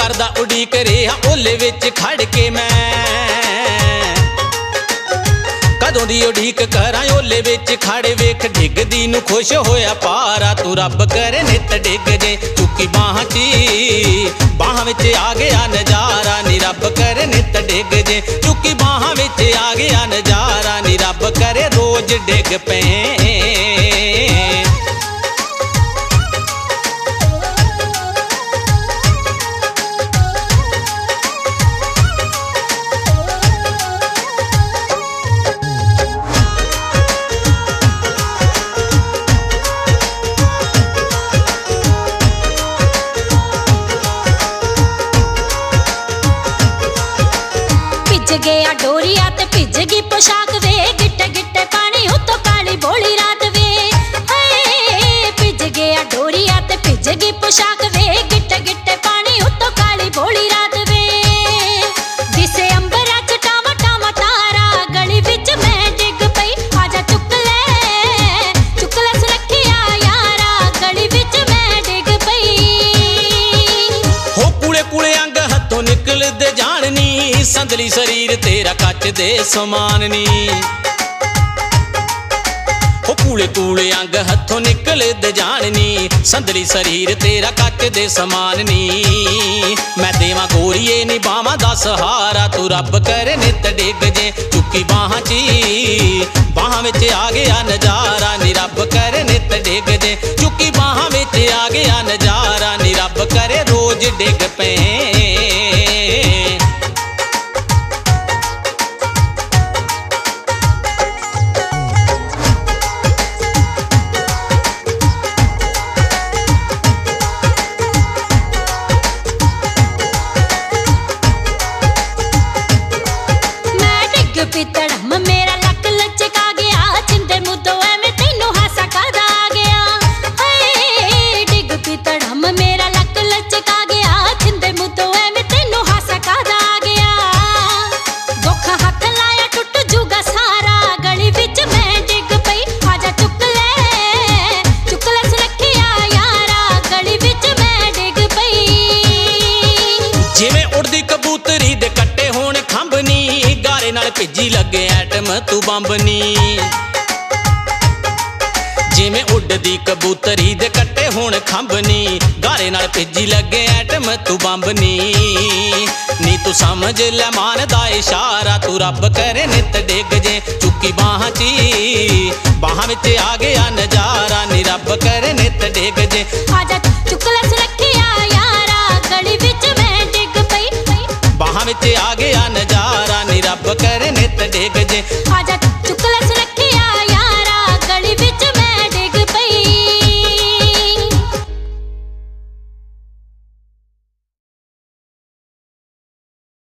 करदा उड़ीक रेहा ओले विच खड़ के मैं कदों दी उड़ीक करां ओले विच खड़ वेख डिगदी नूं खुश होया पारा तू रब करे नित डिग जे चुकी बाहां च बाहां विच आ गया नजारा नी रब करे नित डिग जे चुकी बाहां विच आ गया नजारा नी रब करे रोज डिग पे भिज गया डोरिया ते भिज गई पोशाक वे गिट्टे गिट्टे पानी उतो काली बोली रात वे भिज गया डोरिया ते भिज गई पोशाक वे गिट्टे गिट्टे पानी उतो काली बोली रात वे दिसे अंबरा च टामा टामा तारा गली विच मैं डिग पई आजा चुक ले सुरखिया यारा गली विच मैं डिग पई हो कूले कूले अंग हथों निकल दे जाननी संदली शरीर तेरा कच दे समान नी हो कूले कूले अंग हथों निकल दे जाननी संदली शरीर तेरा कच दे समान नी मैं देवा गोरीए नी बावां दा सहारा तू रब करे नित डिग जे चुकी बाहां च बाहां विच आ गया नजारा नी रब करे नित डिग जे चुकी बाहां विच आ गया नजारा नी रब करे रोज डिग पे पितड़म मेरा लक लचका गया चिंदे मुद्दों में तेनू हासा कादा आ गया डिग पितड़म मेरा लक लचका गया चिंदे मुद्दों में तेनू हासा कादा आ गया दुख हाथ लाया टुट जूगा सारा गली विच मैं डिग पई आजा चुक ले सुरखिया यारा गली विच मैं डिग पई जिवें उड़दी कबूतरी दे कट्टे होण खंभनी गारे नाल भिजी लगे एटम तू बंबनी जिवें उड़दी कबूतरी दे कट्टे होण खंभनी गारे नाल भिजी लगे एटम तू बंबनी नी तू समझ ले मान दा इशारा तू रब करे नित डिग जे चुकी बाहां च बाहां विच आ गया नजारा नी रब करे नित डिग जे